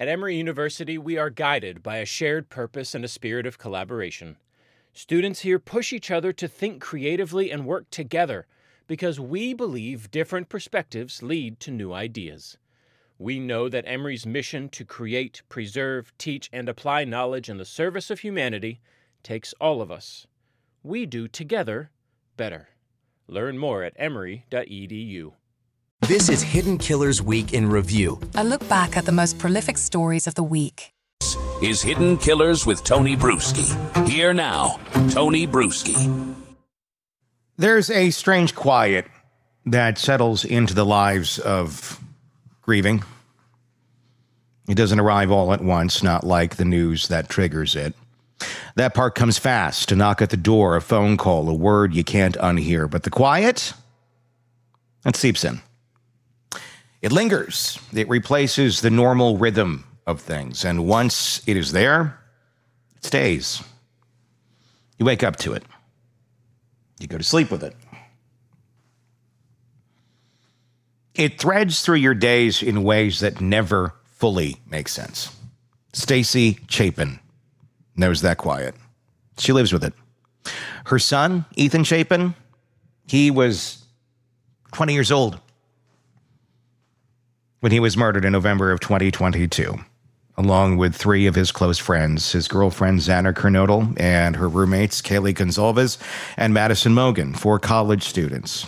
At Emory University, we are guided by a shared purpose and a spirit of collaboration. Students here push each other to think creatively and work together because we believe different perspectives lead to new ideas. We know that Emory's mission to create, preserve, teach, and apply knowledge in the service of humanity takes all of us. We do together better. Learn more at emory.edu. This is Hidden Killers Week in Review. A look back at the most prolific stories of the week. This is Hidden Killers with Tony Bruschi. Here now, Tony Bruschi. There's a strange quiet that settles into the lives of grieving. It doesn't arrive all at once, not like the news that triggers it. That part comes fast, a knock at the door, a phone call, a word you can't unhear. But the quiet, that seeps in. It lingers. It replaces the normal rhythm of things. And once it is there, it stays. You wake up to it. You go to sleep with it. It threads through your days in ways that never fully make sense. Stacy Chapin knows that quiet. She lives with it. Her son, Ethan Chapin, he was 20 years old when he was murdered in November of 2022, along with three of his close friends, his girlfriend, Xana Kernodle, and her roommates, Kaylee Gonzalez and Madison Mogan, 4 college students.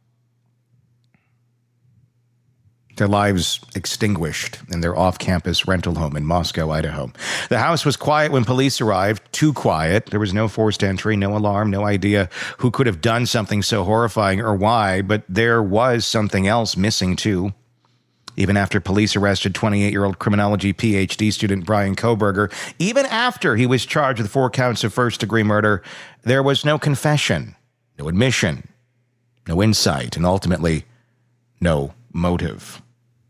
Their lives extinguished in their off-campus rental home in Moscow, Idaho. The house was quiet when police arrived, too quiet. There was no forced entry, no alarm, no idea who could have done something so horrifying or why, but there was something else missing, too. Even after police arrested 28-year-old criminology PhD student Bryan Kohberger, even after he was charged with 4 counts of first-degree murder, there was no confession, no admission, no insight, and ultimately, no motive.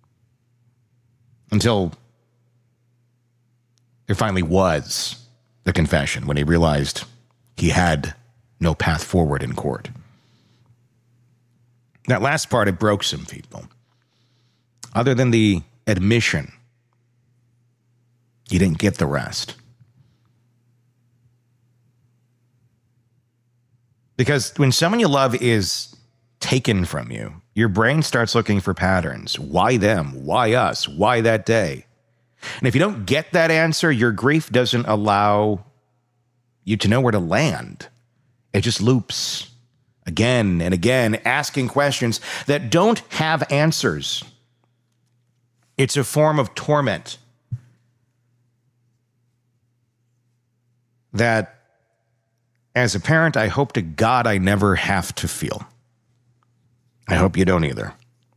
Until there finally was the confession when he realized he had no path forward in court. That last part, it broke some people. Other than the admission, you didn't get the rest. Because when someone you love is taken from you, your brain starts looking for patterns. Why them? Why us? Why that day? And if you don't get that answer, your grief doesn't allow you to know where to land. It just loops again and again, asking questions that don't have answers. It's a form of torment that, as a parent, I hope to God I never have to feel. I hope you don't either.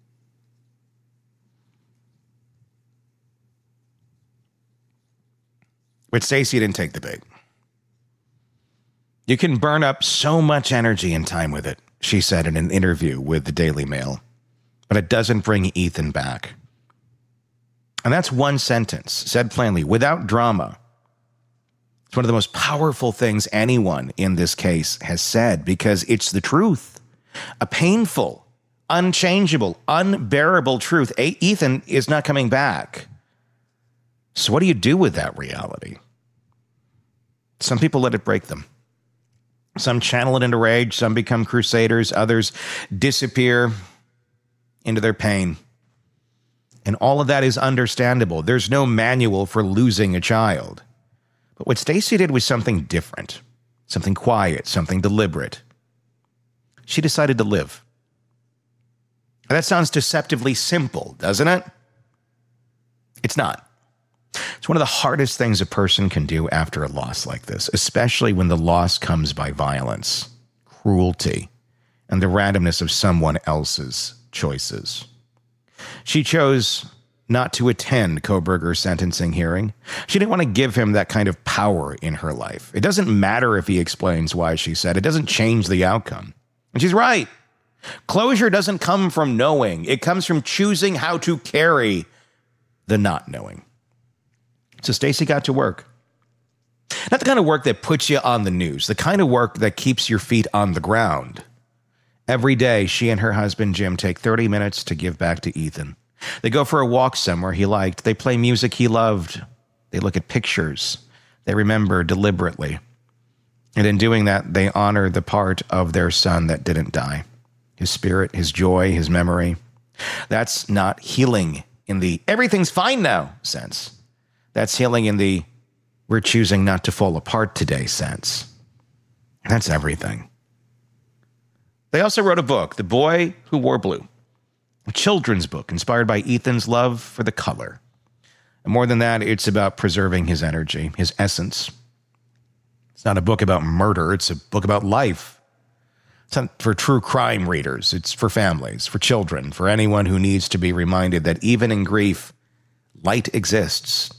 But Stacy didn't take the bait. You can burn up so much energy and time with it, she said in an interview with the Daily Mail, but it doesn't bring Ethan back. And that's one sentence, said plainly, without drama. It's one of the most powerful things anyone in this case has said, because it's the truth. A painful, unchangeable, unbearable truth. Ethan is not coming back. So what do you do with that reality? Some people let it break them. Some channel it into rage. Some become crusaders. Others disappear into their pain. And all of that is understandable. There's no manual for losing a child. But what Stacy did was something different, something quiet, something deliberate. She decided to live. Now, that sounds deceptively simple, doesn't it? It's not. It's one of the hardest things a person can do after a loss like this, especially when the loss comes by violence, cruelty, and the randomness of someone else's choices. She chose not to attend Kohberger's sentencing hearing. She didn't want to give him that kind of power in her life. It doesn't matter if he explains why, she said. It doesn't change the outcome. And she's right. Closure doesn't come from knowing. It comes from choosing how to carry the not knowing. So Stacy got to work. Not the kind of work that puts you on the news, the kind of work that keeps your feet on the ground. Every day, she and her husband, Jim, take 30 minutes to give back to Ethan. They go for a walk somewhere he liked. They play music he loved. They look at pictures. They remember deliberately. And in doing that, they honor the part of their son that didn't die. His spirit, his joy, his memory. That's not healing in the everything's fine now sense. That's healing in the we're choosing not to fall apart today sense. That's everything. They also wrote a book, The Boy Who Wore Blue, a children's book inspired by Ethan's love for the color. And more than that, it's about preserving his energy, his essence. It's not a book about murder. It's a book about life. It's not for true crime readers. It's for families, for children, for anyone who needs to be reminded that even in grief, light exists.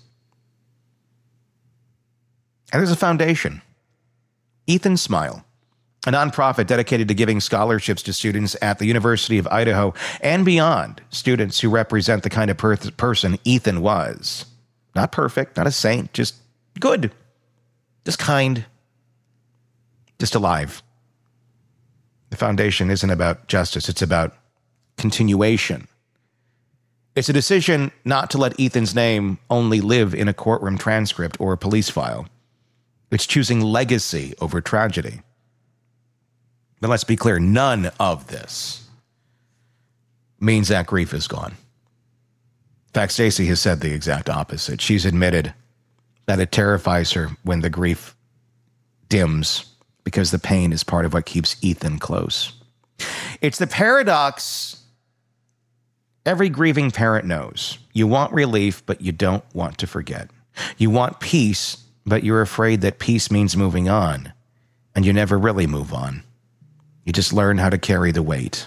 And there's a foundation. Ethan Smile, a nonprofit dedicated to giving scholarships to students at the University of Idaho and beyond, students who represent the kind of person Ethan was. Not perfect, not a saint, just good, just kind, just alive. The foundation isn't about justice, it's about continuation. It's a decision not to let Ethan's name only live in a courtroom transcript or a police file. It's choosing legacy over tragedy. But let's be clear, none of this means that grief is gone. In fact, Stacey has said the exact opposite. She's admitted that it terrifies her when the grief dims because the pain is part of what keeps Ethan close. It's the paradox every grieving parent knows. You want relief, but you don't want to forget. You want peace, but you're afraid that peace means moving on, and you never really move on. You just learn how to carry the weight.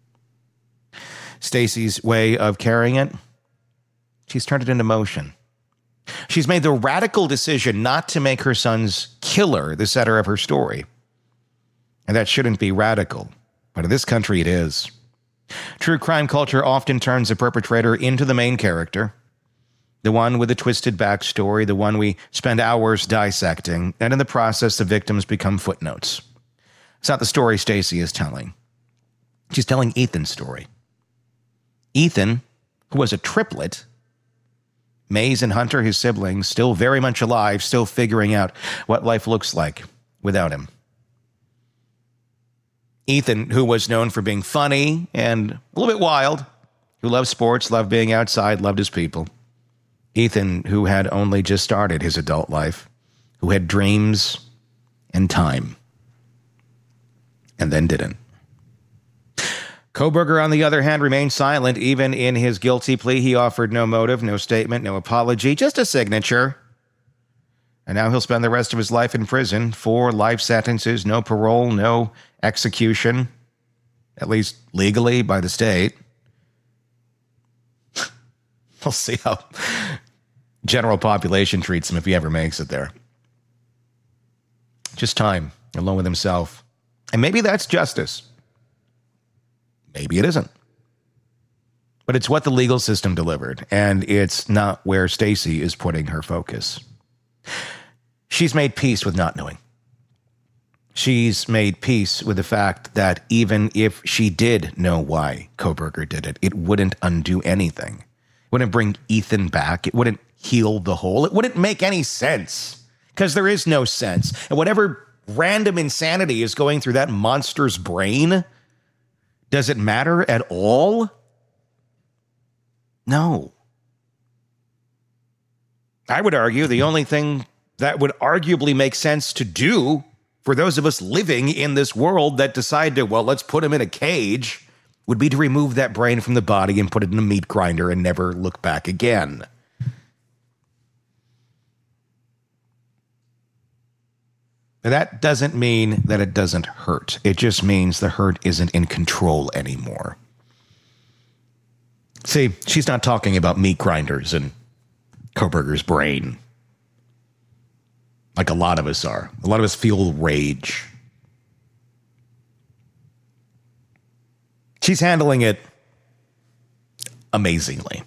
Stacey's way of carrying it, she's turned it into motion. She's made the radical decision not to make her son's killer the center of her story. And that shouldn't be radical, but in this country it is. True crime culture often turns the perpetrator into the main character, the one with a twisted backstory, the one we spend hours dissecting, and in the process, the victims become footnotes. It's not the story Stacey is telling. She's telling Ethan's story. Ethan, who was a triplet, Maze and Hunter, his siblings, still very much alive, still figuring out what life looks like without him. Ethan, who was known for being funny and a little bit wild, who loved sports, loved being outside, loved his people. Ethan, who had only just started his adult life, who had dreams and time, and then didn't. Kohberger, on the other hand, remained silent. Even in his guilty plea, he offered no motive, no statement, no apology, just a signature. And now he'll spend the rest of his life in prison, 4 life sentences, no parole, no execution, at least legally by the state. We'll see how general population treats him if he ever makes it there. Just time, alone with himself. And maybe that's justice. Maybe it isn't. But it's what the legal system delivered, and it's not where Stacey is putting her focus. She's made peace with not knowing. She's made peace with the fact that even if she did know why Kohberger did it, it wouldn't undo anything. It wouldn't bring Ethan back. It wouldn't heal the hole. It wouldn't make any sense, because there is no sense. And whatever random insanity is going through that monster's brain, does it matter at all? No. I would argue the only thing that would arguably make sense to do for those of us living in this world that decide to, well, let's put him in a cage, would be to remove that brain from the body and put it in a meat grinder and never look back again. That doesn't mean that it doesn't hurt. It just means the hurt isn't in control anymore. See, she's not talking about meat grinders and Kohberger's brain, like a lot of us are. A lot of us feel rage. She's handling it amazingly.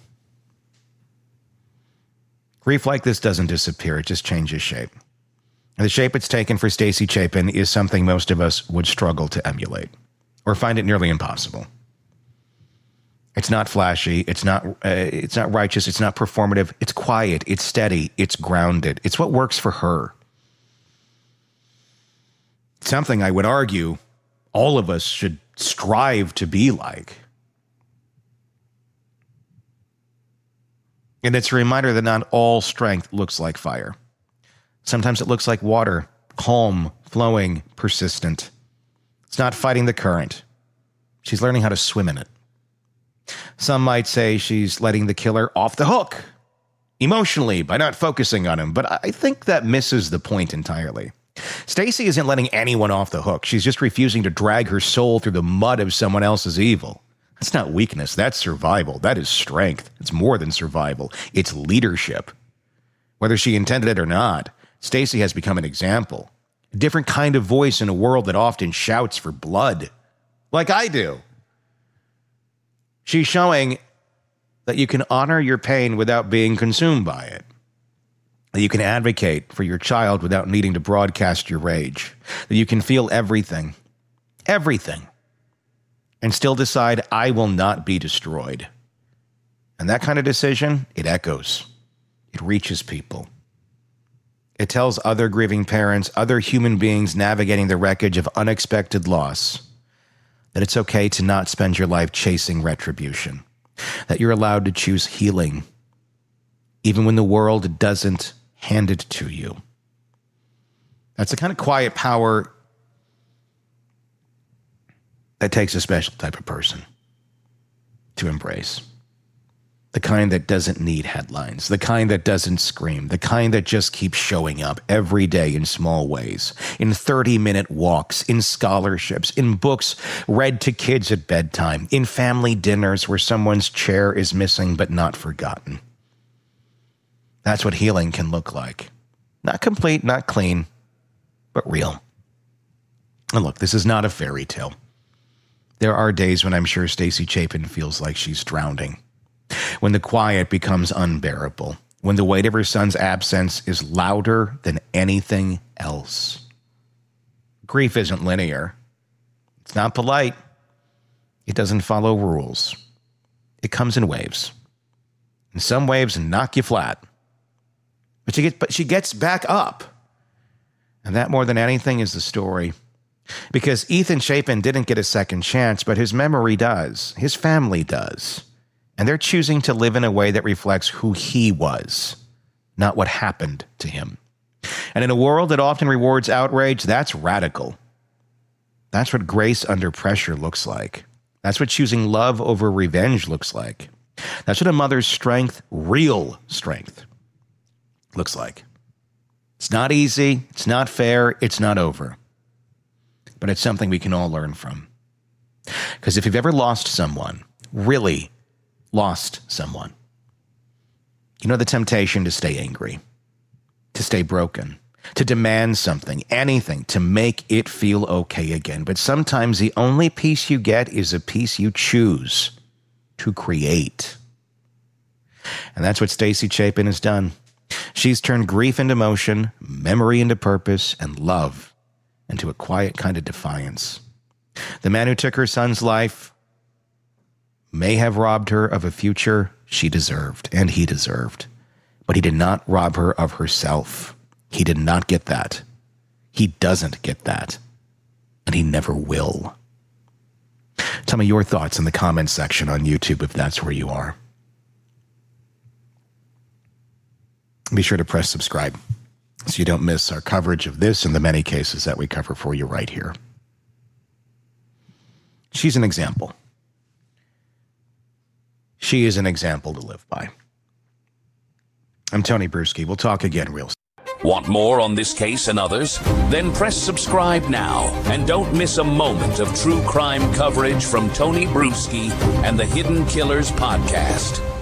Grief like this doesn't disappear. It just changes shape. And the shape it's taken for Stacey Chapin is something most of us would struggle to emulate or find it nearly impossible. It's not flashy. It's not righteous. It's not performative. It's quiet. It's steady. It's grounded. It's what works for her. Something I would argue all of us should strive to be like. And it's a reminder that not all strength looks like fire. Sometimes it looks like water, calm, flowing, persistent. It's not fighting the current. She's learning how to swim in it. Some might say she's letting the killer off the hook emotionally by not focusing on him, but I think that misses the point entirely. Stacy isn't letting anyone off the hook. She's just refusing to drag her soul through the mud of someone else's evil. That's not weakness. That's survival. That is strength. It's more than survival. It's leadership. Whether she intended it or not, Stacy has become an example. A different kind of voice in a world that often shouts for blood, like I do. She's showing that you can honor your pain without being consumed by it. That you can advocate for your child without needing to broadcast your rage. That you can feel everything, and still decide, I will not be destroyed. And that kind of decision, it echoes. It reaches people. It tells other grieving parents, other human beings navigating the wreckage of unexpected loss, that it's okay to not spend your life chasing retribution. That you're allowed to choose healing, even when the world doesn't hand it to you. That's the kind of quiet power that takes a special type of person to embrace. The kind that doesn't need headlines, the kind that doesn't scream, the kind that just keeps showing up every day in small ways, in 30-minute walks, in scholarships, in books read to kids at bedtime, in family dinners where someone's chair is missing but not forgotten. That's what healing can look like. Not complete, not clean, but real. And look, this is not a fairy tale. There are days when I'm sure Stacy Chapin feels like she's drowning. When the quiet becomes unbearable. When the weight of her son's absence is louder than anything else. Grief isn't linear. It's not polite. It doesn't follow rules. It comes in waves. And some waves knock you flat. But she gets back up. And that more than anything is the story. Because Ethan Chapin didn't get a second chance, but his memory does. His family does. And they're choosing to live in a way that reflects who he was, not what happened to him. And in a world that often rewards outrage, that's radical. That's what grace under pressure looks like. That's what choosing love over revenge looks like. That's what a mother's strength, real strength, looks like. It's not easy. It's not fair. It's not over. But it's something we can all learn from. Because if you've ever lost someone, really lost someone, you know the temptation to stay angry, to stay broken, to demand something, anything, to make it feel okay again. But sometimes the only peace you get is a peace you choose to create. And that's what Stacy Chapin has done. She's turned grief into motion, memory into purpose, and love into a quiet kind of defiance. The man who took her son's life may have robbed her of a future she deserved, and he deserved. But he did not rob her of herself. He did not get that. He doesn't get that. And he never will. Tell me your thoughts in the comments section on YouTube if that's where you are. Be sure to press subscribe so you don't miss our coverage of this and the many cases that we cover for you right here. She's an example. She is an example to live by. I'm Tony Bruschi. We'll talk again real soon. Want more on this case and others? Then press subscribe now and don't miss a moment of true crime coverage from Tony Bruschi and the Hidden Killers podcast.